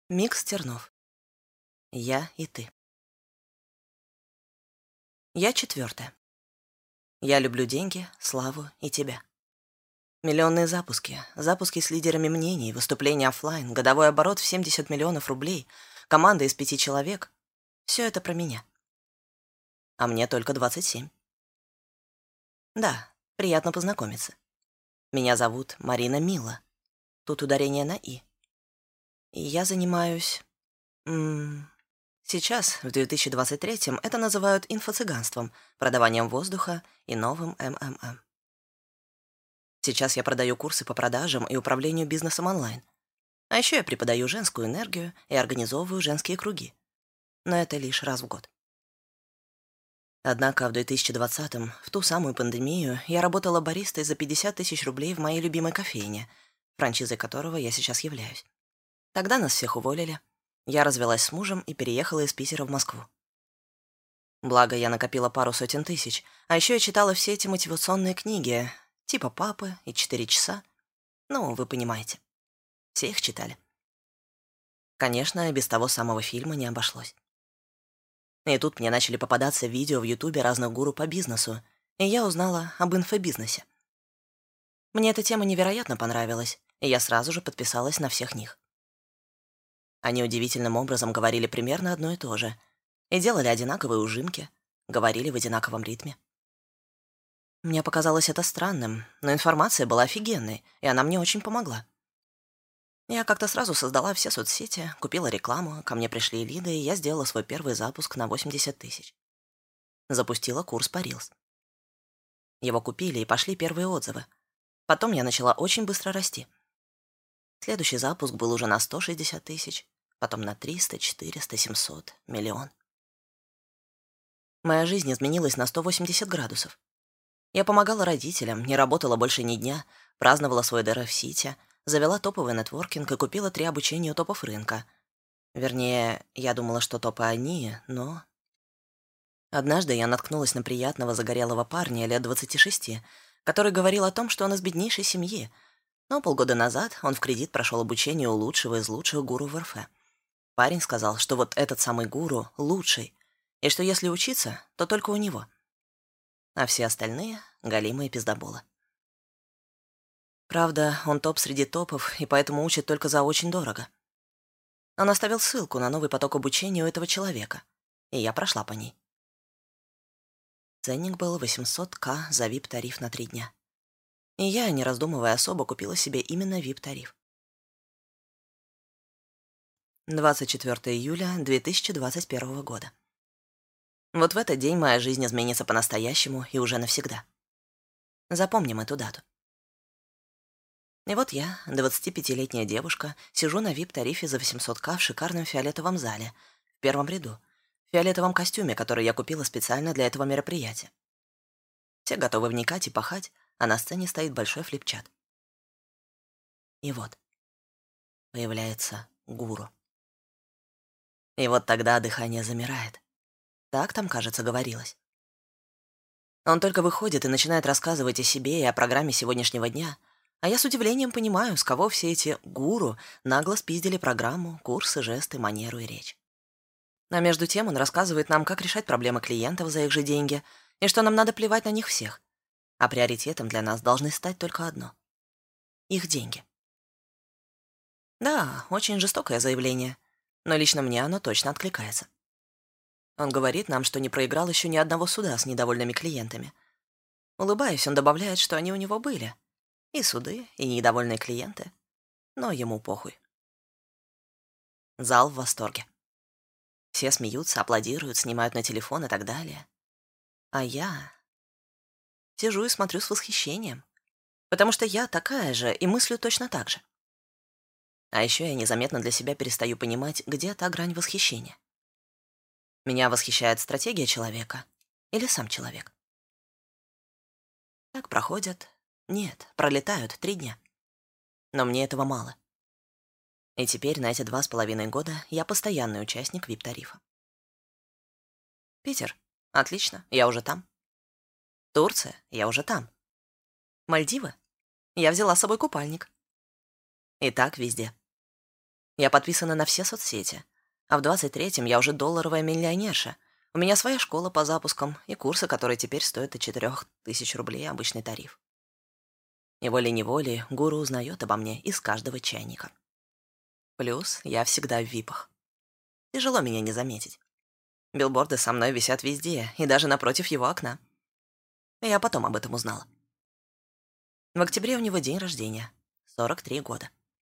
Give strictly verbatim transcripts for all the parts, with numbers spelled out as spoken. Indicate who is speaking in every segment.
Speaker 1: Микс Тернов. Я и ты. Я четвертая. Я люблю деньги, славу и тебя. Миллионные запуски, запуски с лидерами мнений, выступления оффлайн, годовой оборот в семьдесят миллионов рублей, команда из пяти человек. Все это про меня. А мне только двадцать семь. Да, приятно познакомиться. Меня зовут Марина Мила. Тут ударение на «и». И я занимаюсь... м, Сейчас, в две тысячи двадцать третьем, это называют инфо-цыганством, продаванием воздуха и новым эм эм эм. Сейчас я продаю курсы по продажам и управлению бизнесом онлайн. А еще я преподаю женскую энергию и организовываю женские круги. Но это лишь раз в год. Однако в две тысячи двадцатом, в ту самую пандемию, я работала баристой за пятьдесят тысяч рублей в моей любимой кофейне, франшизой которого я сейчас являюсь. Тогда нас всех уволили. Я развелась с мужем и переехала из Питера в Москву. Благо, я накопила пару сотен тысяч, а еще я читала все эти мотивационные книги, типа «Папы» и «Четыре часа». Ну, вы понимаете. Все их читали. Конечно, без того самого фильма не обошлось. И тут мне начали попадаться видео в Ютубе разных гуру по бизнесу, и я узнала об инфобизнесе. Мне эта тема невероятно понравилась, и я сразу же подписалась на всех них. Они удивительным образом говорили примерно одно и то же, и делали одинаковые ужимки, говорили в одинаковом ритме. Мне показалось это странным, но информация была офигенной, и она мне очень помогла. Я как-то сразу создала все соцсети, купила рекламу, ко мне пришли лиды, и я сделала свой первый запуск на восемьдесят тысяч. Запустила курс по Reels. Его купили, и пошли первые отзывы. Потом я начала очень быстро расти. Следующий запуск был уже на сто шестьдесят тысяч, потом на триста, четыреста, семьсот, миллион. Моя жизнь изменилась на сто восемьдесят градусов. Я помогала родителям, не работала больше ни дня, праздновала свой ДР в Сити, завела топовый нетворкинг и купила три обучения у топов рынка. Вернее, я думала, что топы они, но... Однажды я наткнулась на приятного загорелого парня лет двадцати шести, который говорил о том, что он из беднейшей семьи, но полгода назад он в кредит прошел обучение у лучшего из лучших гуру в эр эф. Парень сказал, что вот этот самый гуру лучший, и что если учиться, то только у него. А все остальные — голимые пиздоболы. Правда, он топ среди топов, и поэтому учит только за очень дорого. Он оставил ссылку на новый поток обучения у этого человека, и я прошла по ней. Ценник был восемьсот тысяч за ви ай пи-тариф на три дня. И я, не раздумывая особо, купила себе именно ви ай пи-тариф. двадцать четвёртого июля две тысячи двадцать первого года. Вот в этот день моя жизнь изменится по-настоящему и уже навсегда. Запомним эту дату. И вот я, двадцатипятилетняя девушка, сижу на ви ай пи-тарифе за восемьсот тысяч в шикарном фиолетовом зале, в первом ряду, в фиолетовом костюме, который я купила специально для этого мероприятия. Все готовы вникать и пахать, а на сцене стоит большой флипчат. И вот появляется гуру. И вот тогда дыхание замирает. Так там, кажется, говорилось. Он только выходит и начинает рассказывать о себе и о программе сегодняшнего дня, а я с удивлением понимаю, с кого все эти гуру нагло спиздили программу, курсы, жесты, манеру и речь. А между тем он рассказывает нам, как решать проблемы клиентов за их же деньги, и что нам надо плевать на них всех. А приоритетом для нас должны стать только одно — их деньги. Да, очень жестокое заявление, но лично мне оно точно откликается. Он говорит нам, что не проиграл еще ни одного суда с недовольными клиентами. Улыбаясь, он добавляет, что они у него были. И суды, и недовольные клиенты. Но ему похуй. Зал в восторге. Все смеются, аплодируют, снимают на телефон и так далее. А я сижу и смотрю с восхищением. Потому что я такая же и мыслю точно так же. А еще я незаметно для себя перестаю понимать, где та грань восхищения. Меня восхищает стратегия человека или сам человек. Так проходят... Нет, пролетают три дня. Но мне этого мало. И теперь на эти два с половиной года я постоянный участник ви ай пи-тарифа. Питер. Отлично, я уже там. Турция. Я уже там. Мальдивы. Я взяла с собой купальник. И так везде. Я подписана на все соцсети. А в двадцать третьем я уже долларовая миллионерша. У меня своя школа по запускам и курсы, которые теперь стоят от четырёх тысяч рублей обычный тариф. И волей-неволей гуру узнает обо мне из каждого чайника. Плюс я всегда в випах. Тяжело меня не заметить. Билборды со мной висят везде, и даже напротив его окна. Я потом об этом узнала. В октябре у него день рождения. сорок три года.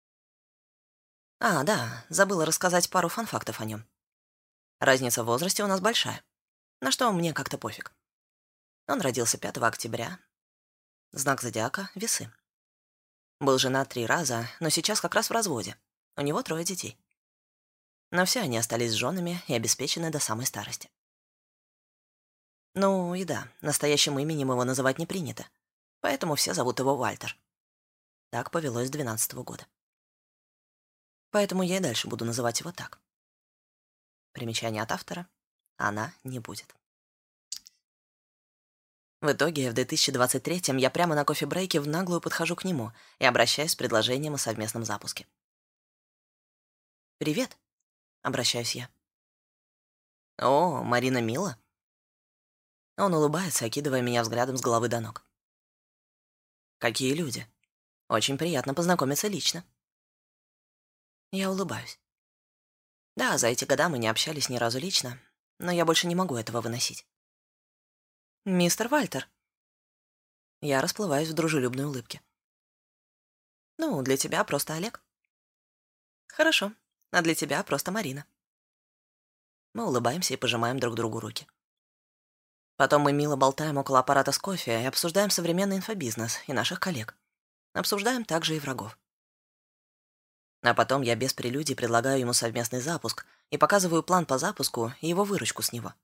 Speaker 1: А, да, забыла рассказать пару фан-фактов о нем. Разница в возрасте у нас большая, на что мне как-то пофиг. Он родился пятого октября. Знак зодиака — весы. Был женат три раза, но сейчас как раз в разводе. У него трое детей. Но все они остались с женами и обеспечены до самой старости. Ну и да, настоящим именем его называть не принято, поэтому все зовут его Вальтер. Так повелось с двенадцатого года. Поэтому я и дальше буду называть его так. Примечание от автора: она не будет. В итоге в две тысячи двадцать третьем я прямо на кофе-брейке в наглую подхожу к нему и обращаюсь с предложением о совместном запуске. «Привет», — обращаюсь я. «О, Марина Мила?» Он улыбается, окидывая меня взглядом с головы до ног. «Какие люди? Очень приятно познакомиться лично». Я улыбаюсь. Да, за эти года мы не общались ни разу лично, но я больше не могу этого выносить. «Мистер Вальтер». Я расплываюсь в дружелюбной улыбке. «Ну, для тебя просто Олег». «Хорошо, а для тебя просто Марина». Мы улыбаемся и пожимаем друг другу руки. Потом мы мило болтаем около аппарата с кофе и обсуждаем современный инфобизнес и наших коллег. Обсуждаем также и врагов. А потом я без прелюдий предлагаю ему совместный запуск и показываю план по запуску и его выручку с него.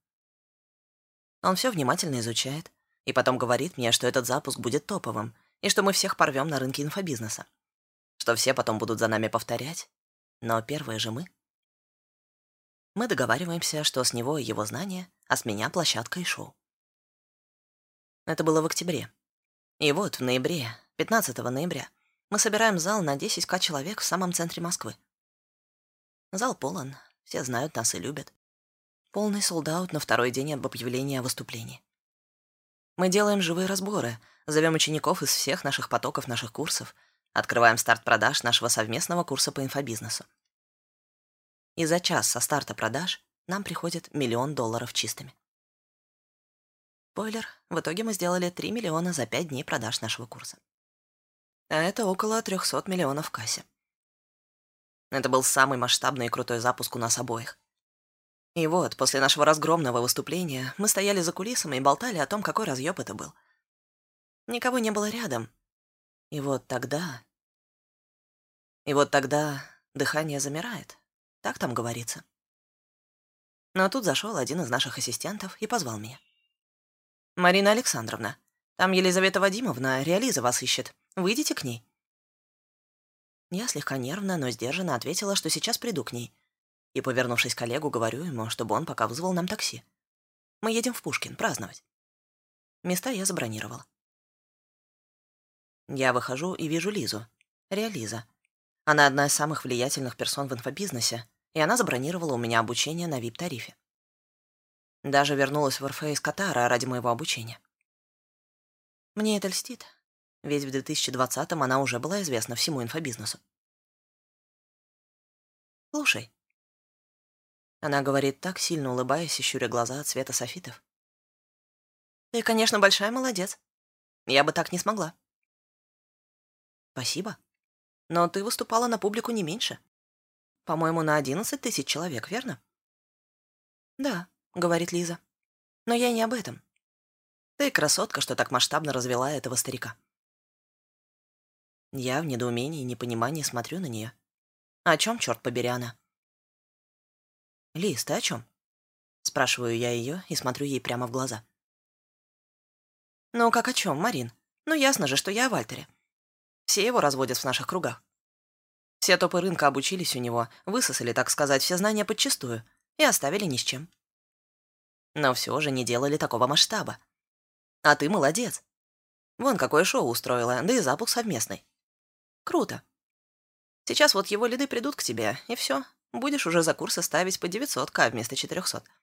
Speaker 1: Он все внимательно изучает и потом говорит мне, что этот запуск будет топовым и что мы всех порвем на рынке инфобизнеса. Что все потом будут за нами повторять, но первые же мы. Мы договариваемся, что с него его знания, а с меня площадка и шоу. Это было в октябре. И вот в ноябре, пятнадцатого ноября, мы собираем зал на десять тысяч человек в самом центре Москвы. Зал полон, все знают нас и любят. Полный солд-аут на второй день об объявлении о выступлении. Мы делаем живые разборы, зовем учеников из всех наших потоков наших курсов, открываем старт продаж нашего совместного курса по инфобизнесу. И за час со старта продаж нам приходит миллион долларов чистыми. Спойлер, в итоге мы сделали три миллиона за пять дней продаж нашего курса. А это около трехсот миллионов в кассе. Это был самый масштабный и крутой запуск у нас обоих. И вот, после нашего разгромного выступления, мы стояли за кулисами и болтали о том, какой разъёб это был. Никого не было рядом. И вот тогда... И вот тогда дыхание замирает. Так там говорится. Но тут зашел один из наших ассистентов и позвал меня. «Марина Александровна, там Елизавета Вадимовна, Реализа вас ищет. Выйдите к ней». Я слегка нервно, но сдержанно ответила, что сейчас приду к ней. И, повернувшись к коллегу, говорю ему, чтобы он пока вызвал нам такси. Мы едем в Пушкин праздновать. Места я забронировала. Я выхожу и вижу Лизу. Реализа. Она одна из самых влиятельных персон в инфобизнесе, и она забронировала у меня обучение на ви ай пи-тарифе. Даже вернулась в эр эф из Катара ради моего обучения. Мне это льстит, ведь в две тысячи двадцатом она уже была известна всему инфобизнесу. «Слушай». Она говорит так, сильно улыбаясь и щуря глаза от цвета софитов. «Ты, конечно, большая молодец. Я бы так не смогла». «Спасибо. Но ты выступала на публику не меньше. По-моему, на одиннадцать тысяч человек, верно?» «Да», — говорит Лиза. «Но я не об этом. Ты красотка, что так масштабно развела этого старика». Я в недоумении и непонимании смотрю на нее. О чем, черт побери, она? «Лиз, ты о чем?» Спрашиваю я ее и смотрю ей прямо в глаза. «Ну, как о чем, Марин? Ну, ясно же, что я о Вальтере. Все его разводят в наших кругах. Все топы рынка обучились у него, высосали, так сказать, все знания подчистую и оставили ни с чем. Но все же не делали такого масштаба. А ты молодец. Вон какое шоу устроила, да и запуск совместный. Круто. Сейчас вот его лиды придут к тебе, и все. Будешь уже за курсы ставить по девятьсот тысяч вместо четырехсот.